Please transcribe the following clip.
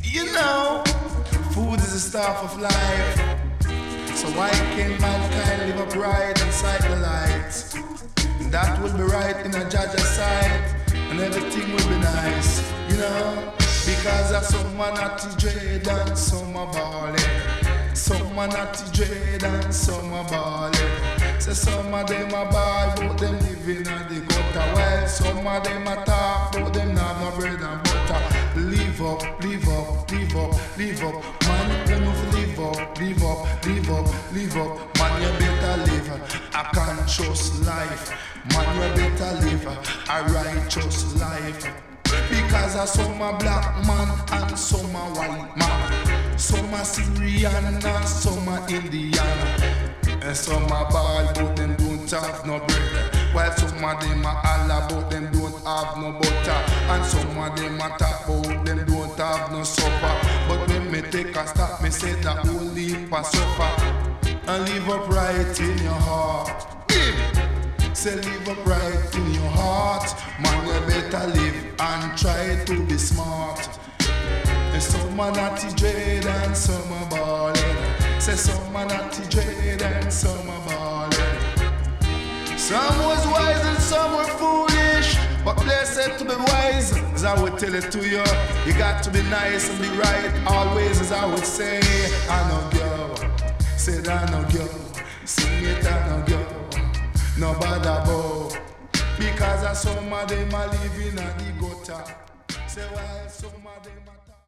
You know, food is the staff of life. So why can't mankind live upright inside the light? That will be right in a judge's sight, and everything will be nice, you know. Because of some man at the dread and some are ballin'. Some man at the dread and some are ballin'. Say some of them are ball, but them living at the gutter. Well, some of them are talk, but them not no bread and butter. Live up, live up, live up, live up. Man, you must live up, live up, live up, live up. Man, you better live a conscious life. Man, you better live a righteous life. Because of some are black man and some are white man. Some are Syrian and some are Indian. And some are bald but them don't have no bread. While some of them are Allah but them don't have no butter. And some of them are top but them don't have no supper. But when me take a stop, me say that only for suffer. And live upright in your heart. Say live upright in your heart. Man, you better live and try to be smart. And some are naughty dread and some are ballin'. Say some are naughty dread and some are ballin'. Some was wise and some were foolish, but blessed to be wise, as I would tell it to you. You got to be nice and be right always, as I would say. I know girl, said I know girl, sing it I know girl. No bother bow, because some of them are living at the gutter. Say why some of them are